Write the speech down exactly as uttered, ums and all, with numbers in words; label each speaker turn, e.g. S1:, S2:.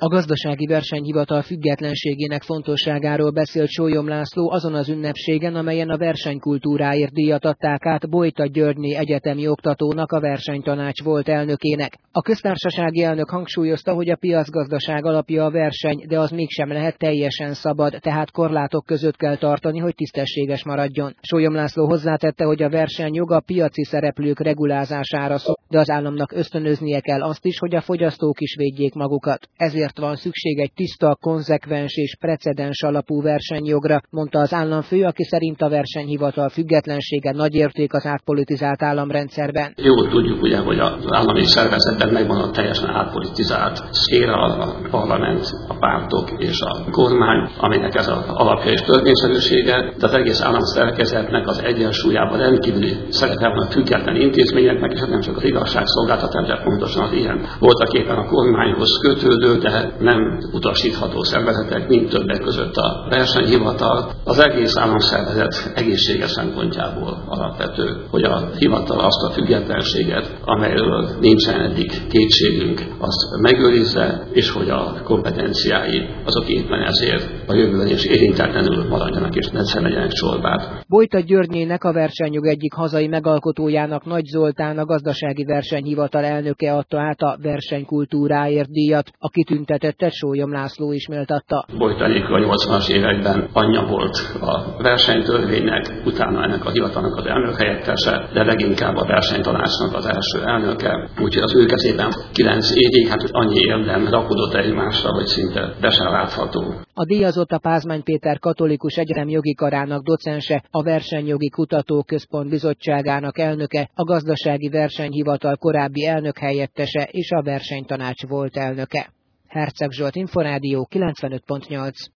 S1: A Gazdasági Versenyhivatal függetlenségének fontosságáról beszélt Sólyom László azon az ünnepségen, amelyen a versenykultúráért díjat adták át Bojta Györgyné egyetemi oktatónak, a versenytanács volt elnökének. A köztársasági elnök hangsúlyozta, hogy a piacgazdaság alapja a verseny, de az mégsem lehet teljesen szabad, tehát korlátok között kell tartani, hogy tisztességes maradjon. Sólyom László hozzátette, hogy a versenyjog a piaci szereplők regulázására szól, de az államnak ösztönöznie kell azt is, hogy a fogyasztók is védjék magukat. Ezért van szükség egy tiszta, konzekvens és precedens alapú versenyjogra, mondta az államfő, aki szerint a versenyhivatal függetlensége nagy érték az átpolitizált államrendszerben.
S2: Jól tudjuk ugye, hogy az állami szervezetben megvan a teljesen átpolitizált szféra, a parlament, a pártok és a kormány, aminek ez az alapja és törvényszerűsége, de az egész államszerkezetnek az egyensúlyában rendkívüli szerepe van a független intézményeknek, és nem csak az igazságszolgáltatás, de pontosan az ilyen voltak éppen a kormányhoz kötődő, de nem utasítható szervezetek, mint többek között a versenyhivatal. Az egész államszervezet egészsége szempontjából alapvető, hogy a hivatal azt a függetlenséget, amelyről nincsen eddig kétségünk, azt megőrizze, és hogy a kompetenciái azok éppen ezért a jövőben is érintetlenül maradjanak, és ne legyenek csorbát.
S1: Bojta Györgynének, a versenyjog egyik hazai megalkotójának, Nagy Zoltán, a Gazdasági Versenyhivatal elnöke adta át a versenykultúráért díjat, a kitüntetettet Sólyom László is méltatta.
S2: Bojtanék a nyolcvanas években anyja volt a versenytörvénynek, utána ennek a hivatalnak az elnök helyettese, de leginkább a versenytanácsnak az első elnöke. Úgyhogy az ő kezében kilenc évig, hát annyi érdem rakodott egymásra, hogy szinte be sem látható.
S1: A díjazott a Pázmány Péter Katolikus Egyetem jogi karának docense, a Versenyjogi Kutatóközpont bizottságának elnöke, a Gazdasági Versenyhivatal korábbi elnök helyettese és a versenytanács volt elnöke. Herceg Zsolt, Inforádió kilencvenöt pont nyolc.